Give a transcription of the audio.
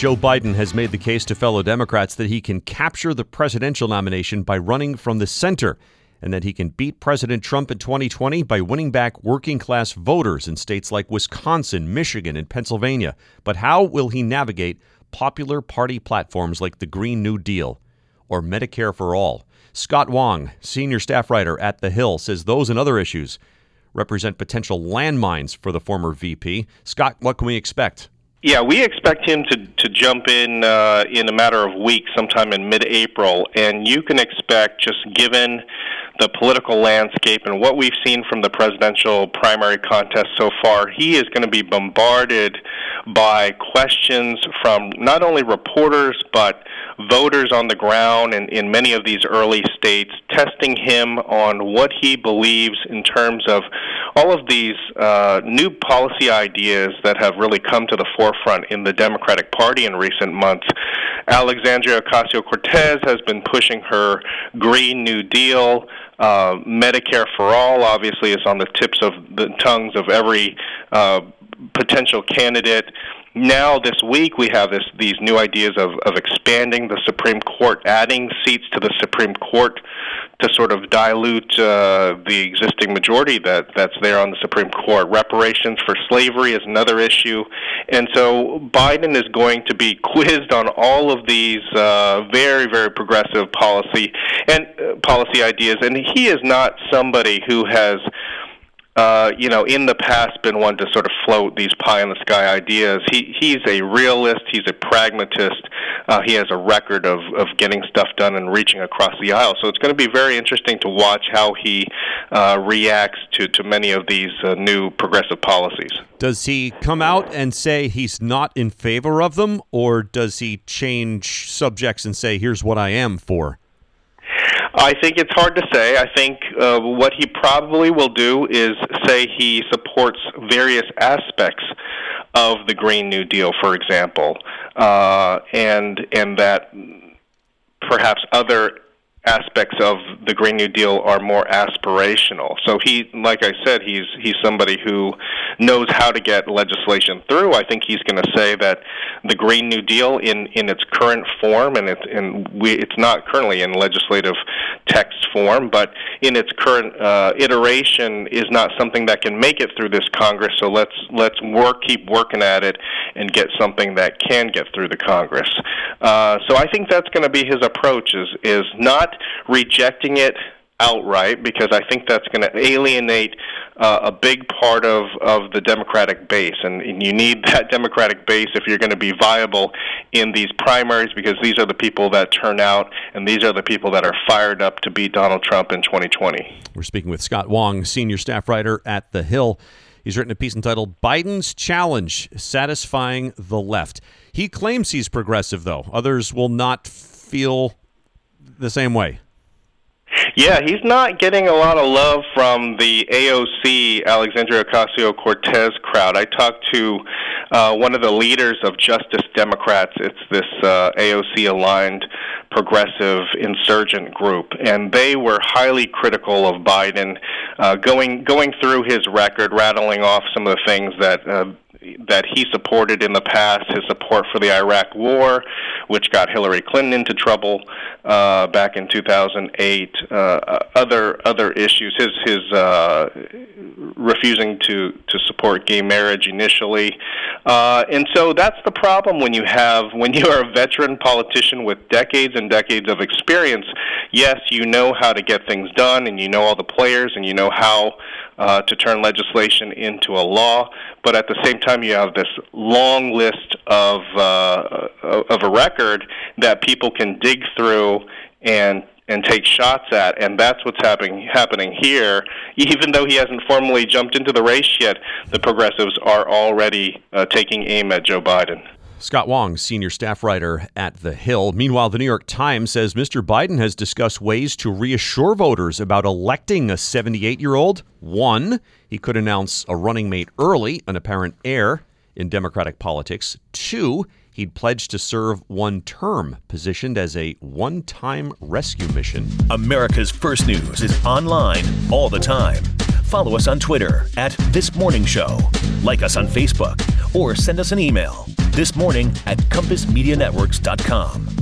Joe Biden has made the case to fellow Democrats that he can capture the presidential nomination by running from the center, and that he can beat President Trump in 2020 by winning back working-class voters in states like Wisconsin, Michigan, and Pennsylvania. But how will he navigate popular party platforms like the Green New Deal or Medicare for All? Scott Wong, senior staff writer at The Hill, says those and other issues represent potential landmines for the former VP. Scott, what can we expect? Yeah, we expect him to jump in a matter of weeks, sometime in mid-April, and you can expect, just given the political landscape and what we've seen from the presidential primary contest so far, he is going to be bombarded by questions from not only reporters but voters on the ground and in many of these early states, testing him on what he believes in terms of all of these new policy ideas that have really come to the forefront in the Democratic Party in recent months. Alexandria Ocasio-Cortez has been pushing her Green New Deal. Medicare for All obviously is on the tips of the tongues of every potential candidate. Now, this week, we have these new ideas of expanding the Supreme Court, adding seats to the Supreme Court to sort of dilute the existing majority that's there on the Supreme Court. Reparations for slavery is another issue. And so Biden is going to be quizzed on all of these very, very progressive policy ideas. And he is not somebody who has in the past been one to sort of float these pie-in-the-sky ideas. He's a realist. He's a pragmatist. He has a record of getting stuff done and reaching across the aisle. So it's going to be very interesting to watch how he reacts to many of these new progressive policies. Does he come out and say he's not in favor of them, or does he change subjects and say, here's what I am for? I think it's hard to say. I think what he probably will do is say he supports various aspects of the Green New Deal, for example, and that perhaps other aspects of the Green New Deal are more aspirational. So he, like I said, he's somebody who knows how to get legislation through. I think he's going to say that the Green New Deal in its current form, and it's not currently in legislative text form, but in its current iteration is not something that can make it through this Congress. So let's keep working at it and get something that can get through the Congress. So I think that's going to be his approach, is not rejecting it outright, because I think that's going to alienate a big part of the Democratic base, and you need that Democratic base if you're going to be viable in these primaries, because these are the people that turn out, and these are the people that are fired up to beat Donald Trump in 2020. We're speaking with Scott Wong, senior staff writer at The Hill. He's written a piece entitled Biden's Challenge, Satisfying the Left. He claims he's progressive, though. Others will not feel the same way. Yeah, he's not getting a lot of love from the AOC, Alexandria Ocasio-Cortez crowd. I talked to one of the leaders of Justice Democrats. It's this AOC-aligned progressive insurgent group, and they were highly critical of Biden, going through his record, rattling off some of the things that he supported in the past, his support for the Iraq War, which got Hillary Clinton into trouble back in 2008, other issues, his refusing to support gay marriage initially. And so that's the problem when you are a veteran politician with decades and decades of experience. Yes, you know how to get things done, and you know all the players, and you know how to turn legislation into a law, but at the same time you have this long list of a record that people can dig through and take shots at, and that's what's happening here. Even though he hasn't formally jumped into the race yet, the progressives are already taking aim at Joe Biden. Scott Wong, senior staff writer at The Hill. Meanwhile, the New York Times says Mr. Biden has discussed ways to reassure voters about electing a 78-year-old. 1, he could announce a running mate early, an apparent heir in Democratic politics. 2, he'd pledged to serve one term, positioned as a one-time rescue mission. America's First News is online all the time. Follow us on Twitter at This Morning Show. Like us on Facebook or send us an email, thismorning@compassmedianetworks.com.